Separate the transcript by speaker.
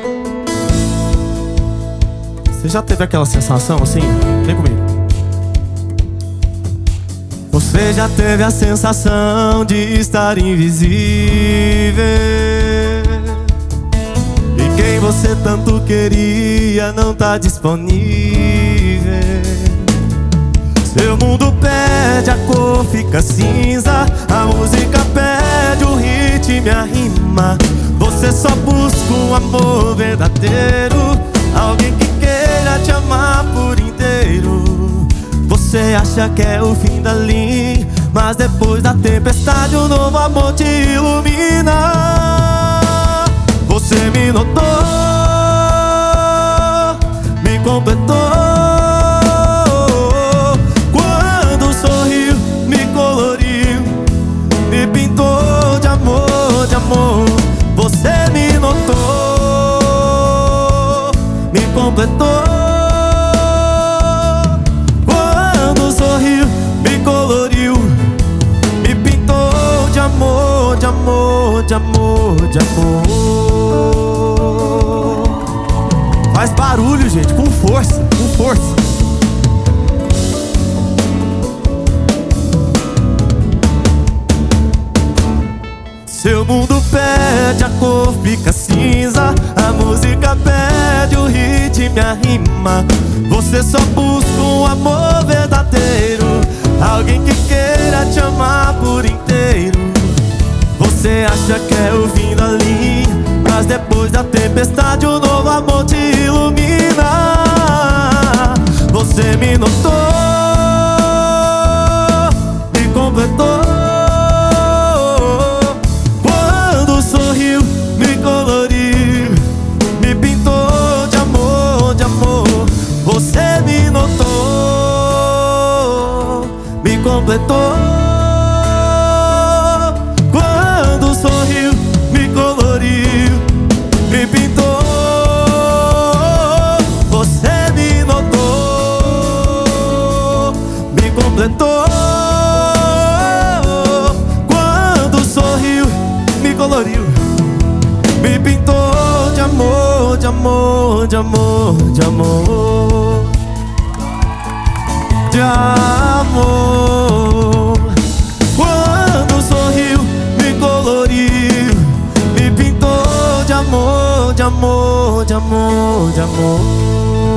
Speaker 1: Você já teve aquela sensação assim? Vem comigo. Você já teve a sensação de estar invisível, e quem você tanto queria não tá disponível. Seu mundo perde a cor, fica cinza. A música perde o ritmo e a rima. Você só busca um amor verdadeiro, alguém que queira te amar por inteiro. Você acha que é o fim da linha, mas depois da tempestade um novo amor te ilumina. Você me notou, me completou, quando sorriu, me coloriu, me pintou de amor, de amor. Você me notou, me completou, quando sorriu, me coloriu, me pintou de amor, de amor, de amor, de amor. Faz barulho, gente, com força, com força. Seu mundo perde a cor, fica cinza. A música perde o ritmo e a rima. Você só busca um amor verdadeiro, alguém que queira te amar por inteiro. Você acha que é o fim da linha, mas depois da tempestade um novo amor te ilumina. Você me notou, me completou, quando sorriu, me coloriu, me pintou de amor, de amor. Você me notou, me completou, quando sorriu, me coloriu, me pintou. Você me notou, me completou, quando sorriu, me coloriu, me pintou de amor, de amor, de amor, de amor, de amor. Quando sorriu, me coloriu, me pintou de amor, de amor, de amor, de amor.